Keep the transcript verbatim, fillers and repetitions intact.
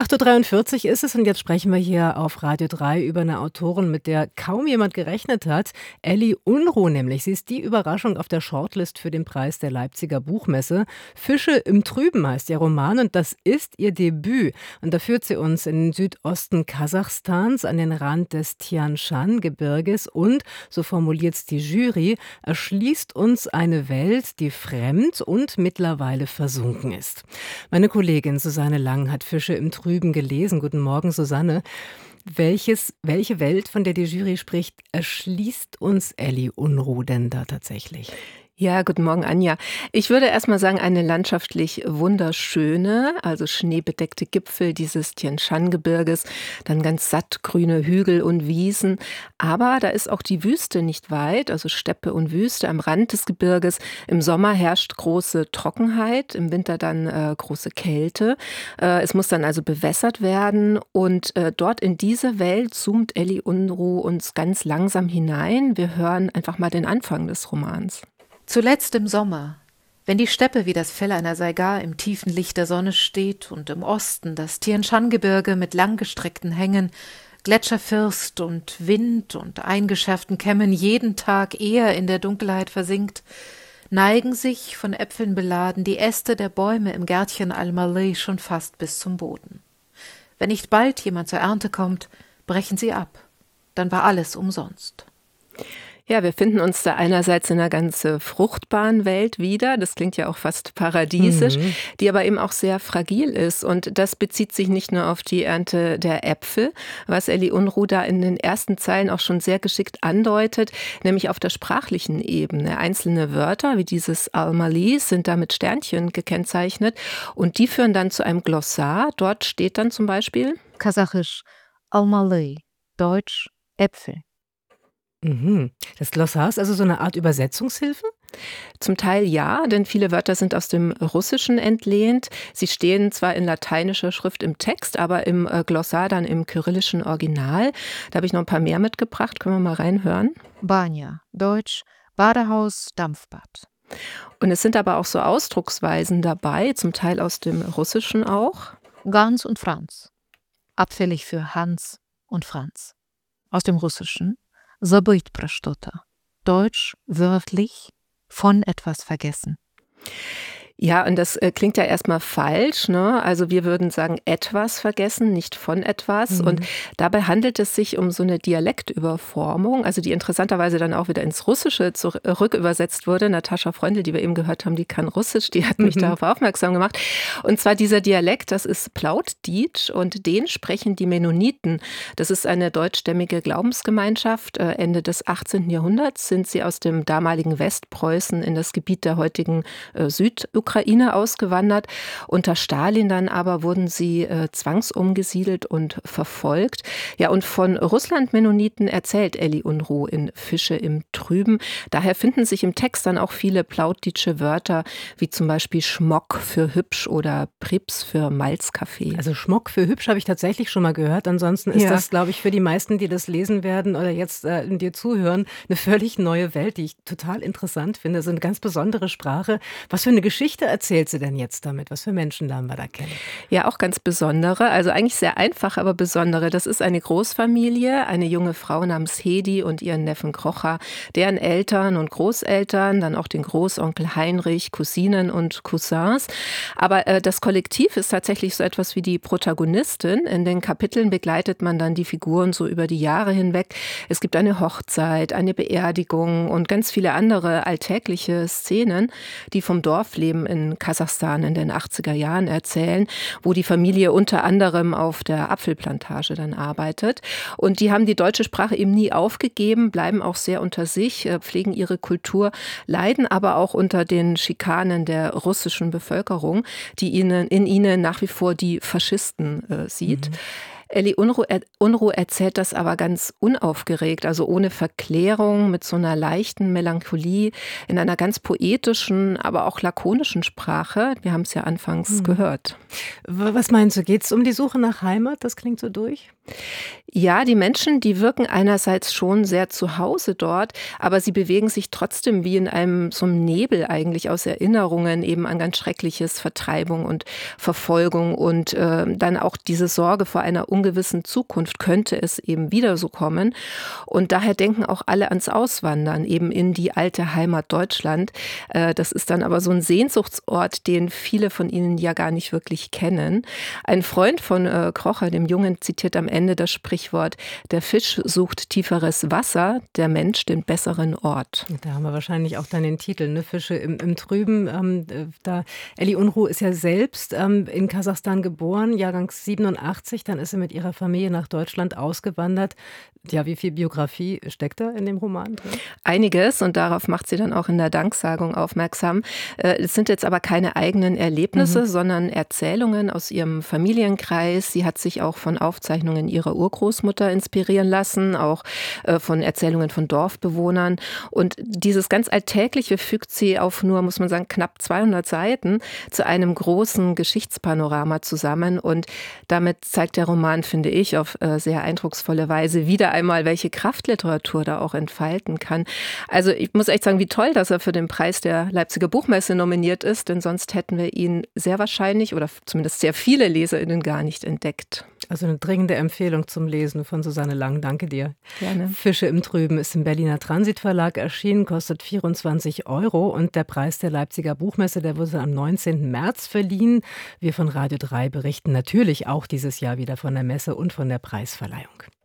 acht Uhr dreiundvierzig ist es und jetzt sprechen wir hier auf Radio drei über eine Autorin, mit der kaum jemand gerechnet hat. Elli Unruh nämlich. Sie ist die Überraschung auf der Shortlist für den Preis der Leipziger Buchmesse. Fische im Trüben heißt ihr Roman und das ist ihr Debüt. Und da führt sie uns in den Südosten Kasachstans an den Rand des Tian-Shan-Gebirges und, so formuliert es die Jury, erschließt uns eine Welt, die fremd und mittlerweile versunken ist. Meine Kollegin Susanne Lang hat Fische im Trüben gelesen. Guten Morgen, Susanne. Welches, welche Welt, von der die Jury spricht, erschließt uns Elli Unruh denn da tatsächlich? Ja, guten Morgen, Anja. Ich würde erst mal sagen, eine landschaftlich wunderschöne, also schneebedeckte Gipfel dieses Tian-Shan-Gebirges, dann ganz sattgrüne Hügel und Wiesen. Aber da ist auch die Wüste nicht weit, also Steppe und Wüste am Rand des Gebirges. Im Sommer herrscht große Trockenheit, im Winter dann äh, große Kälte. Äh, es muss dann also bewässert werden. Und äh, dort in diese Welt zoomt Elli Unruh uns ganz langsam hinein. Wir hören einfach mal den Anfang des Romans. Zuletzt im Sommer, wenn die Steppe wie das Fell einer Saiga im tiefen Licht der Sonne steht und im Osten das Tian-Shan-Gebirge mit langgestreckten Hängen, Gletscherfirst und Wind und eingeschärften Kämmen jeden Tag eher in der Dunkelheit versinkt, neigen sich, von Äpfeln beladen, die Äste der Bäume im Gärtchen Al-Maleh schon fast bis zum Boden. Wenn nicht bald jemand zur Ernte kommt, brechen sie ab. Dann war alles umsonst. Ja, wir finden uns da einerseits in einer ganz fruchtbaren Welt wieder, das klingt ja auch fast paradiesisch, mhm. die aber eben auch sehr fragil ist. Und das bezieht sich nicht nur auf die Ernte der Äpfel, was Elli Unruh da in den ersten Zeilen auch schon sehr geschickt andeutet, nämlich auf der sprachlichen Ebene. Einzelne Wörter wie dieses Al-Maleh sind da mit Sternchen gekennzeichnet und die führen dann zu einem Glossar. Dort steht dann zum Beispiel Kasachisch Al-Maleh, Deutsch Äpfel. Mhm. Das Glossar ist also so eine Art Übersetzungshilfe? Zum Teil ja, denn viele Wörter sind aus dem Russischen entlehnt. Sie stehen zwar in lateinischer Schrift im Text, aber im Glossar dann im kyrillischen Original. Da habe ich noch ein paar mehr mitgebracht. Können wir mal reinhören? Banja, Deutsch Badehaus, Dampfbad. Und es sind aber auch so Ausdrucksweisen dabei, zum Teil aus dem Russischen auch. Gans und Franz. Abfällig für Hans und Franz. Aus dem Russischen. Забыть про что-то. Deutsch wörtlich von etwas vergessen. Ja, und das äh, klingt ja erstmal falsch, ne? Also wir würden sagen, etwas vergessen, nicht von etwas. Mhm. Und dabei handelt es sich um so eine Dialektüberformung, also die interessanterweise dann auch wieder ins Russische zurück übersetzt wurde. Natascha Freundl, die wir eben gehört haben, die kann Russisch, die hat mich mhm. darauf aufmerksam gemacht. Und zwar dieser Dialekt, das ist Plautdietsch und den sprechen die Mennoniten. Das ist eine deutschstämmige Glaubensgemeinschaft. Ende des achtzehnten Jahrhunderts sind sie aus dem damaligen Westpreußen in das Gebiet der heutigen äh, Südukraine Ukraine ausgewandert. Unter Stalin dann aber wurden sie äh, zwangsumgesiedelt und verfolgt. Ja, und von Russland-Mennoniten erzählt Elli Unruh in Fische im Trüben. Daher finden sich im Text dann auch viele plautdeutsche Wörter, wie zum Beispiel Schmock für hübsch oder Prips für Malzkaffee. Also Schmock für hübsch habe ich tatsächlich schon mal gehört. Ansonsten ist ja. das, glaube ich, für die meisten, die das lesen werden oder jetzt äh, dir zuhören, eine völlig neue Welt, die ich total interessant finde. So eine ganz besondere Sprache. Was für eine Geschichte erzählt sie denn jetzt damit? Was für Menschen lernen wir da kennen? Ja, auch ganz besondere, also eigentlich sehr einfach, aber besondere. Das ist eine Großfamilie, eine junge Frau namens Hedi und ihren Neffen Krocha, deren Eltern und Großeltern, dann auch den Großonkel Heinrich, Cousinen und Cousins. Aber äh, das Kollektiv ist tatsächlich so etwas wie die Protagonistin. In den Kapiteln begleitet man dann die Figuren so über die Jahre hinweg. Es gibt eine Hochzeit, eine Beerdigung und ganz viele andere alltägliche Szenen, die vom Dorfleben in Kasachstan in den achtziger Jahren erzählen, wo die Familie unter anderem auf der Apfelplantage dann arbeitet. Und die haben die deutsche Sprache eben nie aufgegeben, bleiben auch sehr unter sich, pflegen ihre Kultur, leiden aber auch unter den Schikanen der russischen Bevölkerung, die ihnen, in ihnen nach wie vor die Faschisten äh, sieht. Mhm. Elli Unruh, er, Unruh erzählt das aber ganz unaufgeregt, also ohne Verklärung, mit so einer leichten Melancholie, in einer ganz poetischen, aber auch lakonischen Sprache. Wir haben es ja anfangs hm. gehört. Was meinst du, geht es um die Suche nach Heimat? Das klingt so durch. Ja, die Menschen, die wirken einerseits schon sehr zu Hause dort, aber sie bewegen sich trotzdem wie in einem so einem Nebel eigentlich aus Erinnerungen eben an ganz Schreckliches, Vertreibung und Verfolgung und äh, dann auch diese Sorge vor einer ungewissen Zukunft, könnte es eben wieder so kommen. Und daher denken auch alle ans Auswandern, eben in die alte Heimat Deutschland. Äh, das ist dann aber so ein Sehnsuchtsort, den viele von ihnen ja gar nicht wirklich kennen. Ein Freund von äh, Krocher, dem Jungen, zitiert am Ende das Sprichwort: Der Fisch sucht tieferes Wasser, der Mensch den besseren Ort. Da haben wir wahrscheinlich auch dann den Titel, ne? Fische im, im Trüben. Ähm, da Elli Unruh ist ja selbst ähm, in Kasachstan geboren, Jahrgang siebenundachtzig. Dann ist sie mit ihrer Familie nach Deutschland ausgewandert. Ja, wie viel Biografie steckt da in dem Roman drin? Einiges, und darauf macht sie dann auch in der Danksagung aufmerksam. Es sind jetzt aber keine eigenen Erlebnisse, mhm. sondern Erzählungen aus ihrem Familienkreis. Sie hat sich auch von Aufzeichnungen ihrer Urgroßmutter inspirieren lassen, auch von Erzählungen von Dorfbewohnern. Und dieses ganz Alltägliche fügt sie auf nur, muss man sagen, knapp zweihundert Seiten zu einem großen Geschichtspanorama zusammen. Und damit zeigt der Roman, finde ich, auf sehr eindrucksvolle Weise wieder einmal, welche Kraft Literatur da auch entfalten kann. Also ich muss echt sagen, wie toll, dass er für den Preis der Leipziger Buchmesse nominiert ist, denn sonst hätten wir ihn sehr wahrscheinlich oder zumindest sehr viele LeserInnen gar nicht entdeckt. Also eine dringende Empfehlung zum Lesen von Susanne Lang. Danke dir. Gerne. Fische im Trüben ist im Berliner Transitverlag erschienen, kostet vierundzwanzig Euro und der Preis der Leipziger Buchmesse, der wurde am neunzehnten März verliehen. Wir von Radio drei berichten natürlich auch dieses Jahr wieder von der Messe und von der Preisverleihung.